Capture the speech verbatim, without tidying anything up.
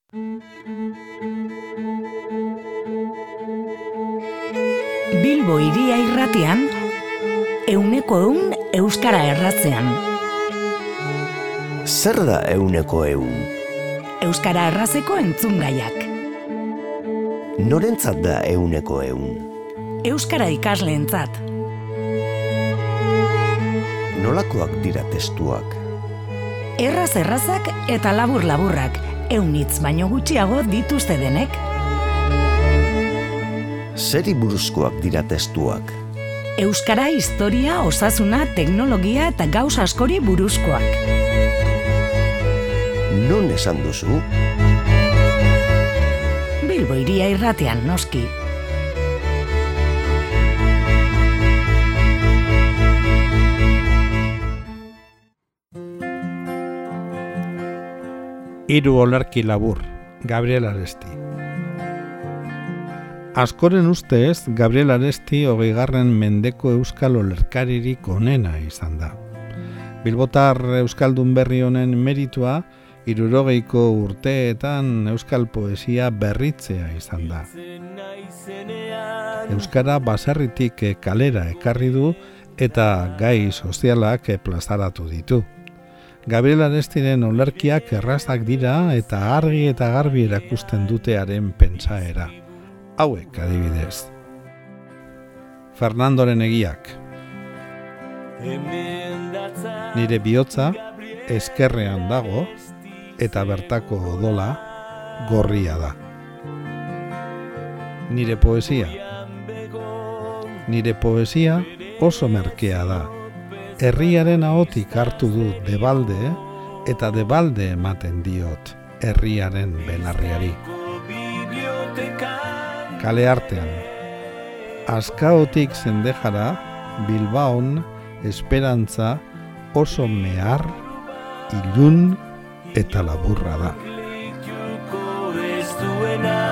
Bilbo Hiria Irratian, euneko eun euskara erratzean. Zer da euneko eun? Euskara errazeko entzungaiak. Norentzat da euneko eun? Euskara ikasleentzat. Nolakoak dira testuak? Erraz errazak eta labur laburrak, eunitz baino gutxiago dituzte denek. Zeri buruzkoak dira testuak? Euskara, historia, osasuna, teknologia eta gauz askori buruzkoak. Non esan duzu? Bilbo Hiria Irratian, noski. Hiru olerki labur, Gabriel Aresti. Askoren ustez, Gabriel Aresti hogeigarren mendeko euskal olerkaririk onena izan da. Bilbotar euskaldun berri honen meritua, hirurogeiko urteetan euskal poesia berritzea izan da. Euskara baserritik kalera ekarri du eta gai sozialak plazaratu ditu. Gabriel Arestiren olerkiak errazak dira eta argi eta garbi erakusten dutearen pentsaera. Hauek adibidez. Fernandoren egiak. Nire bihotza ezkerrean dago eta bertako odola gorria da. Nire poesia. Nire poesia oso merkea da. Herriaren ahotik hartu du debalde eta debalde ematen diot herriaren belarriari. Kale artean. Azkaotik Zendejara, Bilbaon, esperantza oso mehar, ilun eta laburra da.